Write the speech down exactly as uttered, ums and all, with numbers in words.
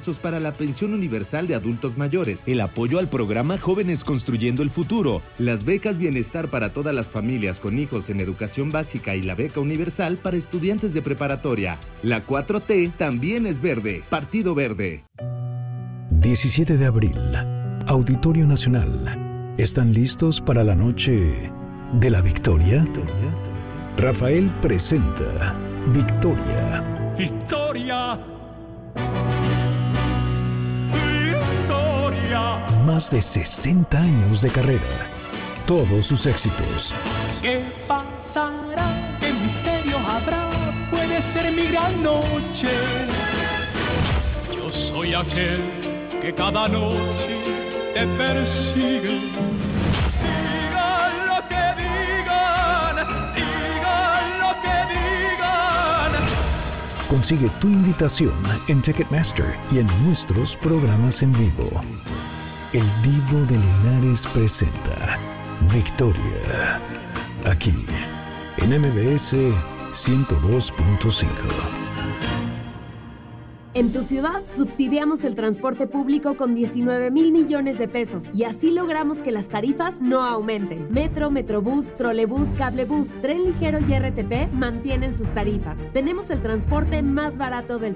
pesos para la pensión universal de adultos mayores, el apoyo al programa Jóvenes Construyendo el Futuro, las becas Bienestar para todas las familias con hijos en educación básica y la beca universal para estudiantes de preparatoria. La cuatro T también es verde. Partido Verde. diecisiete de abril, Auditorio Nacional. ¿Están listos para la noche de la victoria? Rafael presenta Victoria. Victoria. Victoria. Más de sesenta años de carrera. Todos sus éxitos. ¿Qué pasará? ¿Qué misterio habrá? Puede ser mi gran noche. Yo soy aquel que cada noche te persigue. Digan lo que digan, digan lo que digan. Consigue tu invitación en Ticketmaster y en nuestros programas en vivo. El Divo de Linares presenta Victoria, aquí en M B S ciento dos punto cinco. En tu ciudad, subsidiamos el transporte público con diecinueve mil millones de pesos y así logramos que las tarifas no aumenten. Metro, Metrobús, Trolebús, Cablebús, Tren Ligero y R T P mantienen sus tarifas. Tenemos el transporte más barato del